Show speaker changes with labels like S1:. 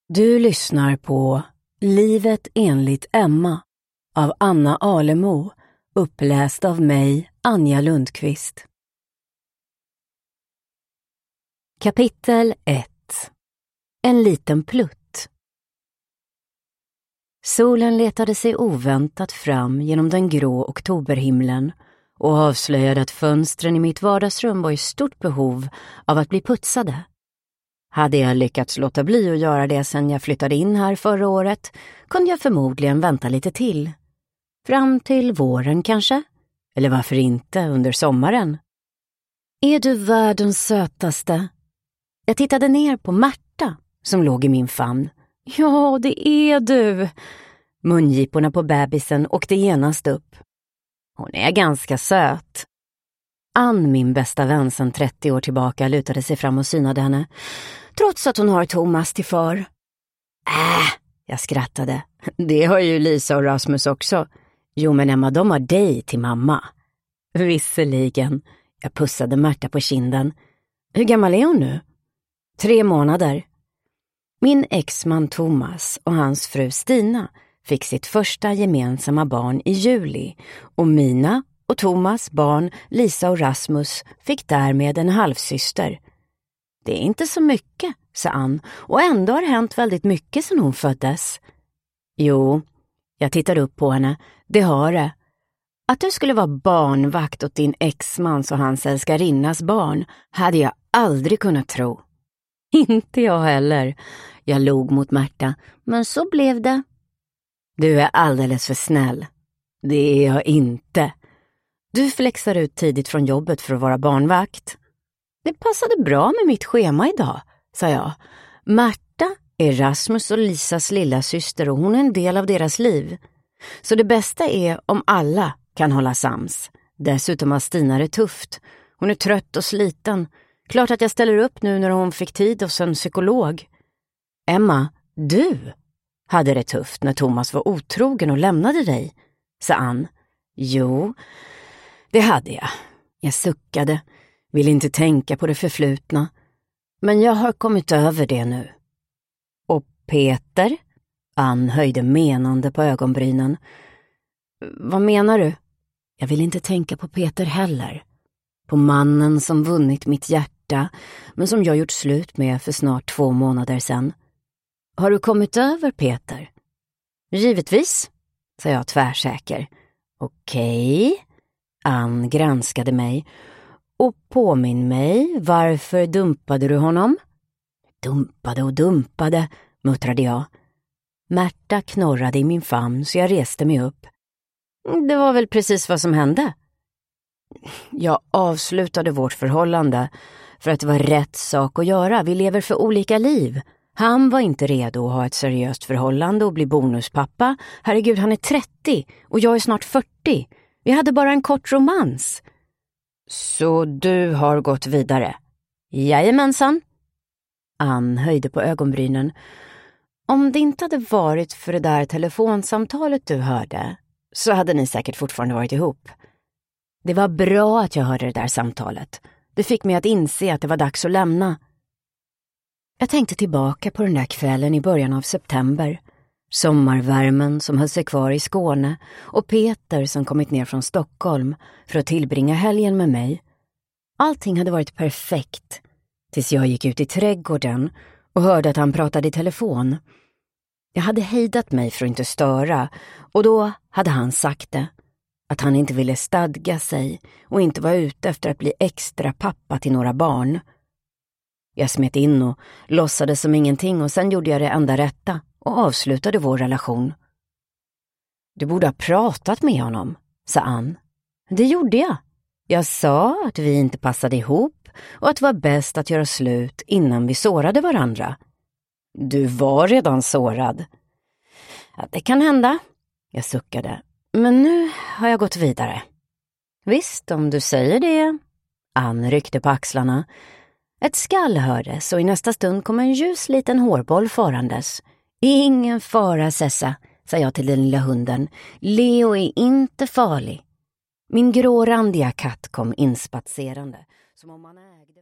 S1: Du lyssnar på Livet enligt Emma av Anna Alemo, uppläst av mig, Anja Lundqvist. Kapitel 1. En liten plutt. Solen letade sig oväntat fram genom den grå oktoberhimlen och avslöjade att fönstren i mitt vardagsrum var i stort behov av att bli putsade. Hade jag lyckats låta bli att göra det sedan jag flyttade in här förra året kunde jag förmodligen vänta lite till. Fram till våren kanske? Eller varför inte under sommaren? Är du världens sötaste? Jag tittade ner på Märta som låg i min famn. Ja, det är du. Mungiporna på bebisen åkte genast upp. Hon är ganska söt. Ann, min bästa vän sedan 30 år tillbaka, lutade sig fram och synade henne. Trots att hon har Thomas till far. Jag skrattade. Det har ju Lisa och Rasmus också. Jo men Emma, de har dig till mamma. Visserligen. Jag pussade Märta på kinden. Hur gammal är hon nu? 3 månader. Min exman Thomas och hans fru Stina fick sitt första gemensamma barn i juli och mina och Thomas barn Lisa och Rasmus fick därmed en halvsyster. Det är inte så mycket, sa Ann, och ändå har hänt väldigt mycket sedan hon föddes. Jo, jag tittar upp på henne. Det har det. Att du skulle vara barnvakt åt din exmans och hans älskarinnas barn hade jag aldrig kunnat tro. Inte jag heller. Jag log mot Märta, men så blev det. Du är alldeles för snäll. Det är jag inte. Du flexar ut tidigt från jobbet för att vara barnvakt. Det passade bra med mitt schema idag, sa jag. Märta är Rasmus och Lisas lilla syster och hon är en del av deras liv. Så det bästa är om alla kan hålla sams. Dessutom har Stina det tufft. Hon är trött och sliten. Klart att jag ställer upp nu när hon fick tid hos en psykolog. Emma, du hade det tufft när Thomas var otrogen och lämnade dig, sa Ann. Jo, det hade jag. Jag suckade, ville inte tänka på det förflutna. Men jag har kommit över det nu. Och Peter? Ann höjde menande på ögonbrynen. Vad menar du? Jag vill inte tänka på Peter heller. På mannen som vunnit mitt hjärta, men som jag gjort slut med för snart 2 månader sedan. Har du kommit över Peter? Givetvis, sa jag tvärsäker. Okej. Ann granskade mig. Och påminn mig, varför dumpade du honom? Dumpade och dumpade, muttrade jag. Märta knorrade i min famn så jag reste mig upp. Det var väl precis vad som hände. Jag avslutade vårt förhållande för att det var rätt sak att göra. Vi lever för olika liv. Han var inte redo att ha ett seriöst förhållande och bli bonuspappa. Herregud, han är 30 och jag är snart 40. Vi hade bara en kort romans. Så du har gått vidare? Jajamensan. Ann höjde på ögonbrynen. Om det inte hade varit för det där telefonsamtalet du hörde så hade ni säkert fortfarande varit ihop. Det var bra att jag hörde det där samtalet. Det fick mig att inse att det var dags att lämna. Jag tänkte tillbaka på den där kvällen i början av september. Sommarvärmen som höll sig kvar i Skåne och Peter som kommit ner från Stockholm för att tillbringa helgen med mig. Allting hade varit perfekt tills jag gick ut i trädgården och hörde att han pratade i telefon. Jag hade hejdat mig för att inte störa och då hade han sagt det. Att han inte ville stadga sig och inte var ute efter att bli extra pappa till några barn. Jag smet in och låtsades som ingenting och sen gjorde jag det enda rätta och avslutade vår relation. Du borde ha pratat med honom, sa Ann. Det gjorde jag. Jag sa att vi inte passade ihop och att det var bäst att göra slut innan vi sårade varandra. Du var redan sårad. Ja, det kan hända. Jag suckade. Men nu har jag gått vidare. Visst, om du säger det. Ann ryckte på axlarna. Ett skall hördes och i nästa stund kom en ljus liten hårboll farandes. Ingen fara, Sessa, sa jag till den lilla hunden. Leo är inte farlig. Min grårandiga katt kom inspatserande, som om han ägde